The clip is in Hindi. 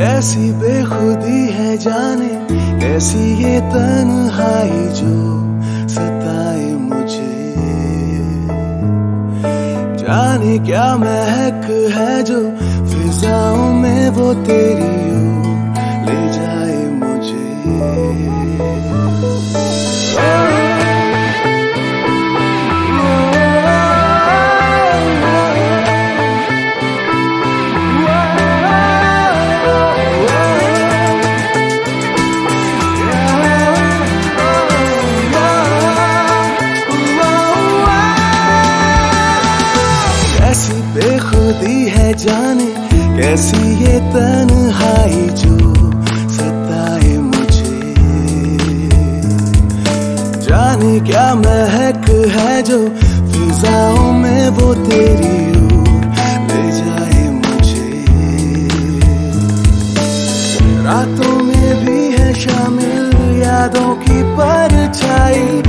कैसी बेखुदी है जाने, कैसी ये तन्हाई जो सताए मुझे। जाने क्या महक है जो फिजाओं में वो तेरी ओर ले जाए मुझे। कैसी बेखुदी है जाने, कैसी ये तन्हाई जो सताए मुझे। जाने क्या महक है जो फिजाओं में वो तेरी ओर ले जाए मुझे। रातों में भी है शामिल यादों की परछाई,